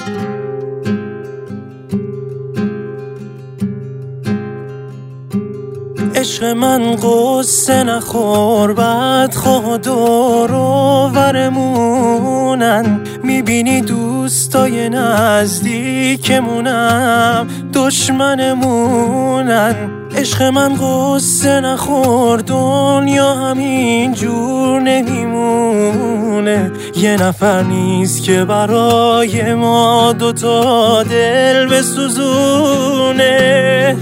عشق من قصه نخور، بد خواه دور و ورمونن. میبینی دوستای نزدیکمونم دشمنمونن. عشق من قصه نخور، دنیا همین جور نمیمونه. یه نفر نیست که برای ما دوتا دل بسوزونه.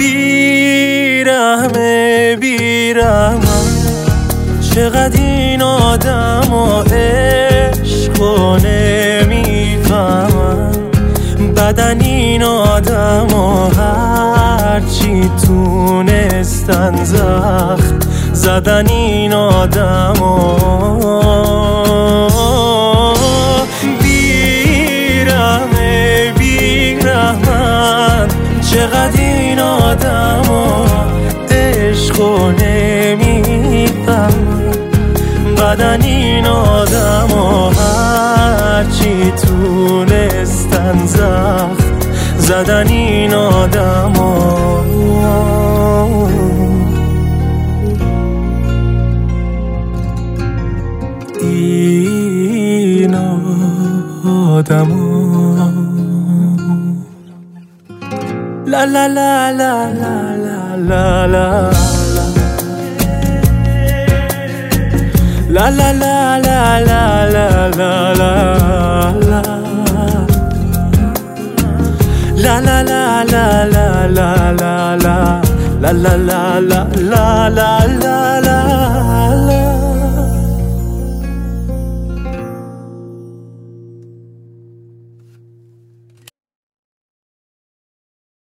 بیرحمه بیرحمم، چقدر این آدم و عشقو نمیفهمم. بدن این آدم و هرچی تونستن زخم زدن این آدم و بیرحمه بیرحمن، چقدر این آدم و عشقو نمیفهمم. بدن این آدم و هرچی تونستن زخم زدن این آدم و این آدم لا لا لا لا لا لا لا La la la la la la la la la La la la la la la la la La la la la la la